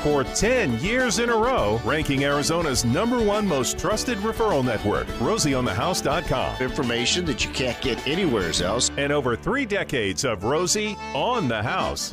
for 10 years in a row, ranking Arizona's #1 most trusted referral network, RosieOnTheHouse.com. Information that you can't get anywhere else. And over 3 decades of Rosie on the House.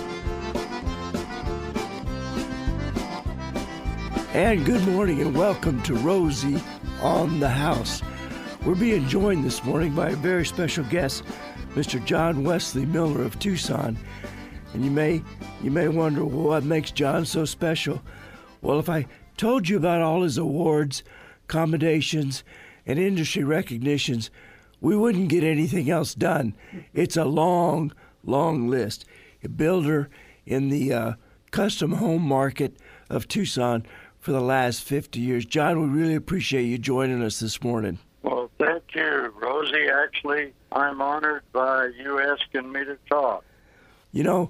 And good morning and welcome to Rosie on the House. We're being joined this morning by a very special guest, Mr. John Wesley Miller of Tucson. And you may wonder, well, what makes John so special? Well, if I told you about all his awards, commendations, and industry recognitions, we wouldn't get anything else done. It's a long, long list. A builder in the custom home market of Tucson for the last 50 years. John, we really appreciate you joining us this morning. Well, thank you, Rosie. Actually, I'm honored by you asking me to talk. You know,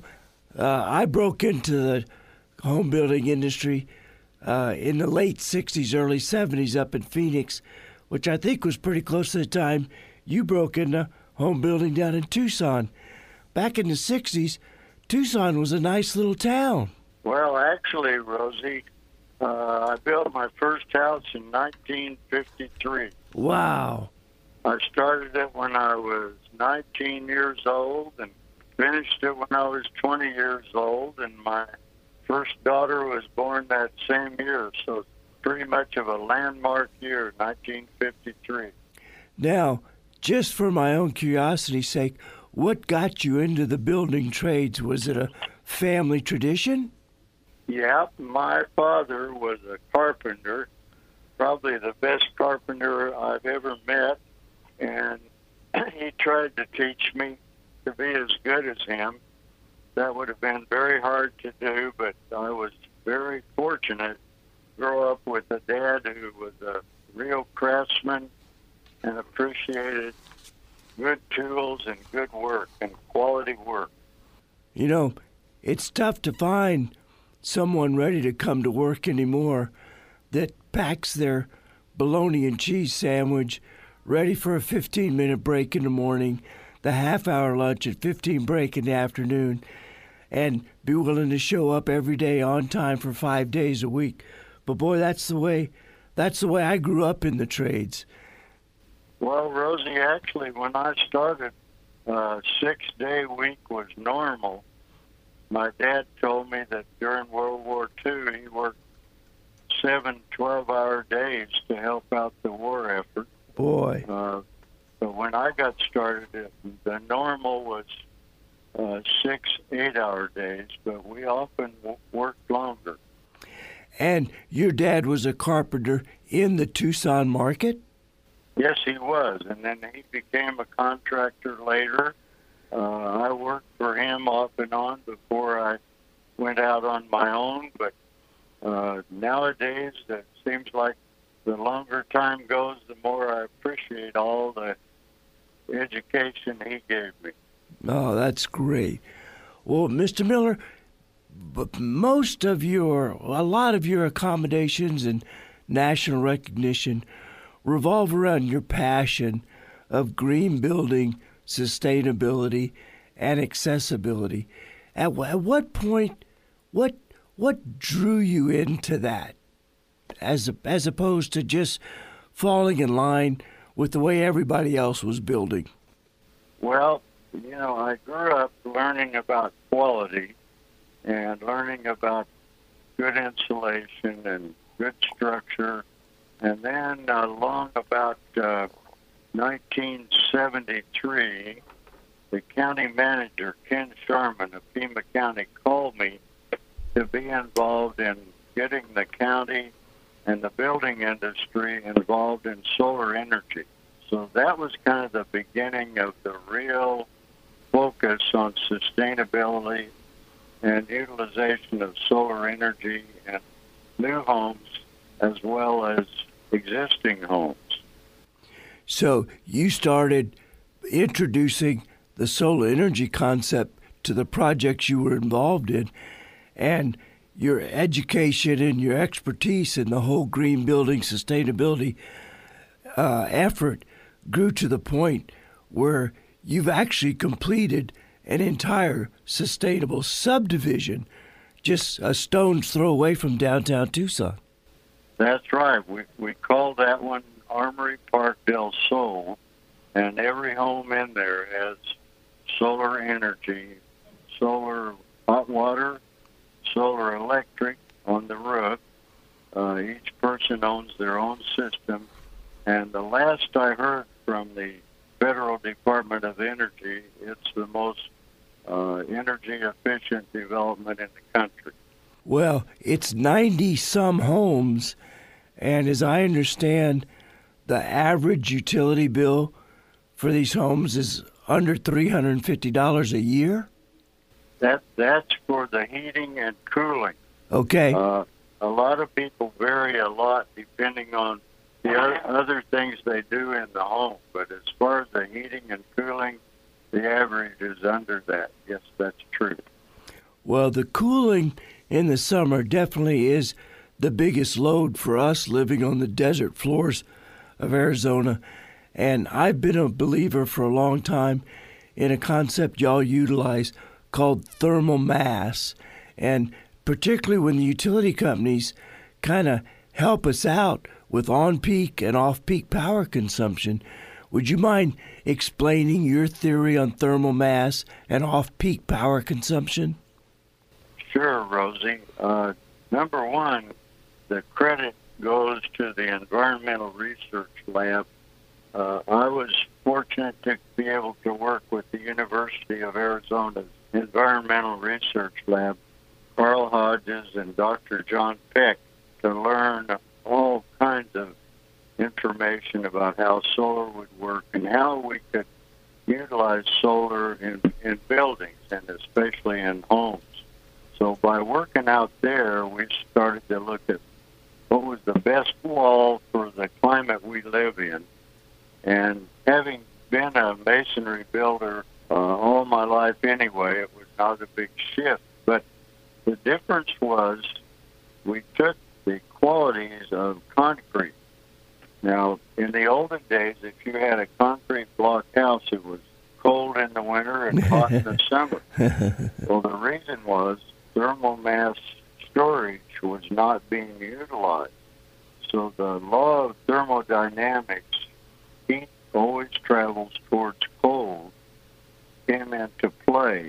I broke into the home building industry in the late 60s, early 70s up in Phoenix, which I think was pretty close to the time you broke into home building down in Tucson. Back in the 60s, Tucson was a nice little town. Well, actually, Rosie, I built my first house in 1953. Wow. I started it when I was 19 years old and finished it when I was 20 years old, and my first daughter was born that same year, so it's pretty much of a landmark year, 1953. Now, just for my own curiosity's sake, what got you into the building trades? Was it a family tradition? Yep, my father was a carpenter, probably the best carpenter I've ever met, and he tried to teach me to be as good as him. That would have been very hard to do, but I was very fortunate to grow up with a dad who was a real craftsman and appreciated good tools and good work and quality work. You know, it's tough to find someone ready to come to work anymore that packs their bologna and cheese sandwich ready for a 15-minute break in the morning, the half-hour lunch at 15 break in the afternoon, and be willing to show up every day on time for 5 days a week. But boy, that's the way I grew up in the trades. Well, Rosie, actually, when I started, 6-day week was normal. My dad told me that during World War II, he worked 7 12-hour days to help out the war effort. Boy. But when I got started, the normal was 6 8-hour days, but we often worked longer. And your dad was a carpenter in the Tucson market? Yes, he was, and then he became a contractor later. I worked for him off and on before I went out on my own, but nowadays it seems like the longer time goes, the more I appreciate all the education he gave me. Oh, that's great. Well, Mr. Miller, but a lot of your accommodations and national recognition revolve around your passion of green building, sustainability, and accessibility. At what point, what drew you into that, as opposed to just falling in line with the way everybody else was building? Well, you know, I grew up learning about quality and learning about good insulation and good structure. And then along about 1973, the county manager, Ken Sharman of Pima County, called me to be involved in getting the county and the building industry involved in solar energy. So that was kind of the beginning of the real focus on sustainability and utilization of solar energy in new homes as well as existing homes. So you started introducing the solar energy concept to the projects you were involved in, and your education and your expertise in the whole green building sustainability effort grew to the point where you've actually completed an entire sustainable subdivision just a stone's throw away from downtown Tucson. That's right. We call that one Armory Park del Sol, and every home in there has solar energy, solar hot water, solar electric on the roof. Each person owns their own system. And the last I heard from the Federal Department of Energy, it's the most energy efficient development in the country. Well, it's 90-some homes, and as I understand, the average utility bill for these homes is under $350 a year? That's for the heating and cooling. Okay. A lot of people vary a lot depending on the other things they do in the home. But as far as the heating and cooling, the average is under that. Yes, that's true. Well, the cooling in the summer definitely is the biggest load for us living on the desert floors of Arizona. And I've been a believer for a long time in a concept y'all utilize called thermal mass. And particularly when the utility companies kind of help us out with on-peak and off-peak power consumption, would you mind explaining your theory on thermal mass and off-peak power consumption? Sure, Rosie. Number one, the credit goes to the Environmental Research Lab. I was fortunate to be able to work with the University of Arizona's Environmental Research Lab, Carl Hodges and Dr. John Peck, to learn all kinds of information about how solar would work and how we could utilize solar in buildings and especially in homes. So by working out there, we started to look at what was the best wall for the climate we live in. And having been a masonry builder all my life anyway, it was not a big shift. But the difference was we took the qualities of concrete. Now, in the olden days, if you had a concrete block house, it was cold in the winter and hot in the summer. Well, the reason was thermal mass storage was not being utilized. So the law of thermodynamics, heat always travels towards cold, came into play.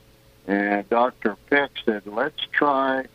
And Dr. Peck said, let's try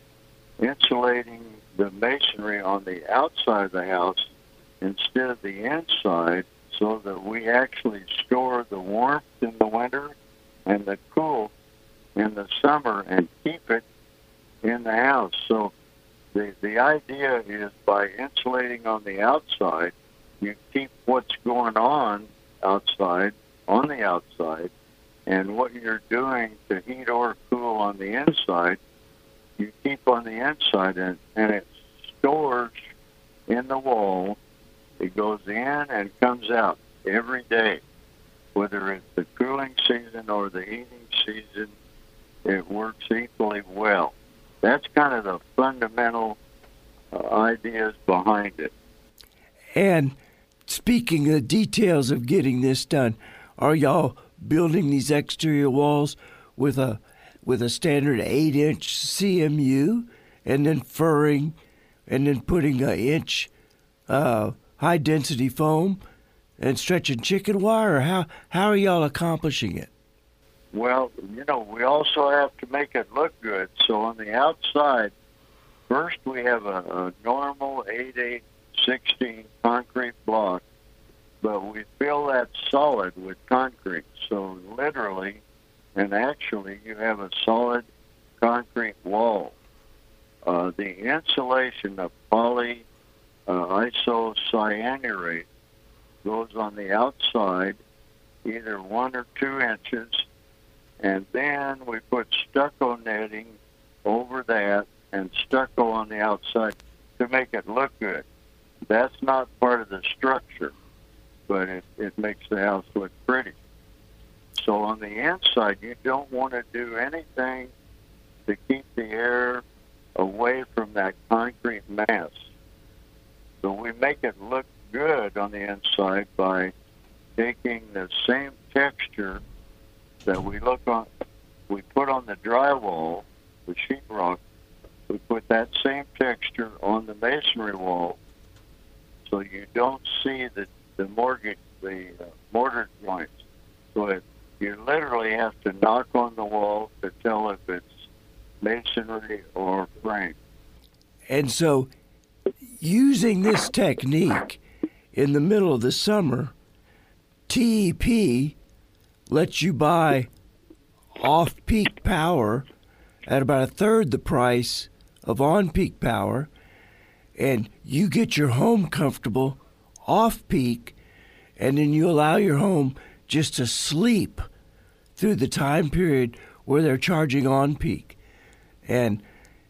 insulating the masonry on the outside of the house instead of the inside so that we actually store the warmth in the winter and the cool in the summer and keep it in the house. So the idea is by insulating on the outside, you keep what's going on outside, on the outside, and what you're doing to heat or cool on the inside, you keep on the inside, and it stores in the wall. It goes in and comes out every day, whether it's the cooling season or the heating season. It works equally well. That's kind of the fundamental ideas behind it. And speaking of the details of getting this done, are y'all building these exterior walls with a standard 8-inch CMU and then furring and then putting an inch high-density foam and stretching chicken wire? Or how are y'all accomplishing it? Well, we also have to make it look good. So on the outside, first we have a normal 8/8/16 concrete block, but we fill that solid with concrete. So literally and actually you have a solid concrete wall. The insulation of poly isocyanurate goes on the outside either 1 or 2 inches, and then we put stucco netting over that and stucco on the outside to make it look good. That's not part of the structure, but it makes the house look pretty. So on the inside, you don't want to do anything to keep the air away from that concrete mass. So we make it look good on the inside by taking the same texture that we put on the drywall, the sheetrock, we put that same texture on the masonry wall, so you don't see the mortar joints. So you literally have to knock on the wall to tell if it's masonry or frame. And so, using this technique in the middle of the summer, TEP lets you buy off-peak power at about a third the price of on-peak power, and you get your home comfortable off-peak, and then you allow your home just to sleep through the time period where they're charging on-peak. And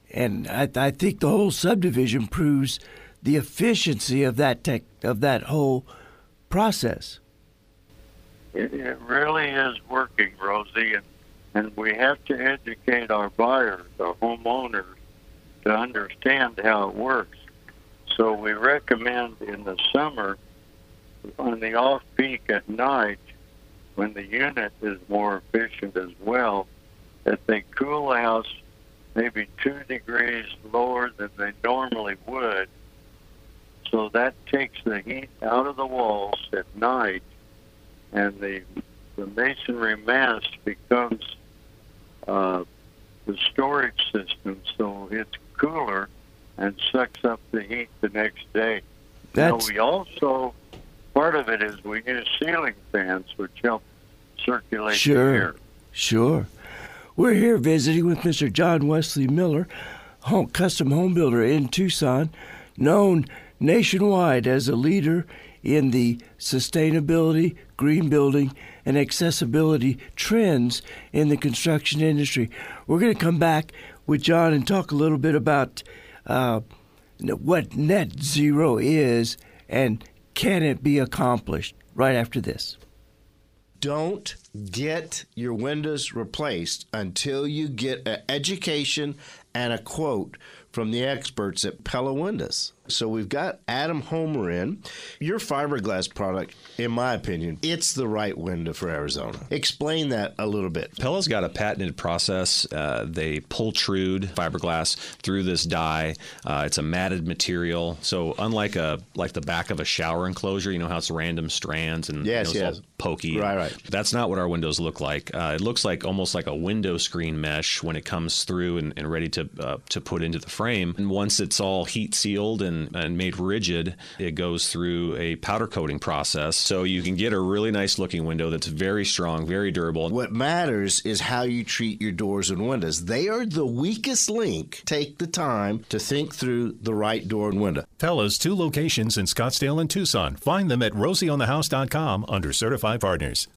I think the whole subdivision proves the efficiency of that whole process. It really is working, Rosie, and we have to educate our buyers, our homeowners, to understand how it works. So we recommend in the summer, on the off-peak at night, when the unit is more efficient as well, that they cool the house maybe 2 degrees lower than they normally would. So that takes the heat out of the walls at night, and the masonry mass becomes the storage system, so it's cooler and sucks up the heat the next day. Now, we also, part of it is we use ceiling fans, which help circulate the air. Sure. We're here visiting with Mr. John Wesley Miller, custom home builder in Tucson, known nationwide as a leader in the sustainability, green building, and accessibility trends in the construction industry. We're going to come back with John and talk a little bit about what net zero is and can it be accomplished right after this. Don't get your windows replaced until you get an education and a quote from the experts at Pella Windows. So we've got Adam Homer in. Your fiberglass product, in my opinion, it's the right window for Arizona. Explain that a little bit. Pella's got a patented process. They pultrude fiberglass through this die. It's a matted material. So unlike like the back of a shower enclosure, you know how it's random strands and yes. all pokey. Right. That's not what our windows look like. It looks like almost like a window screen mesh when it comes through and ready to put into the frame. And once it's all heat sealed and made rigid, it goes through a powder coating process. So you can get a really nice looking window that's very strong, very durable. What matters is how you treat your doors and windows. They are the weakest link. Take the time to think through the right door and window. Pella's 2 locations in Scottsdale and Tucson. Find them at rosieonthehouse.com under Certified Partners.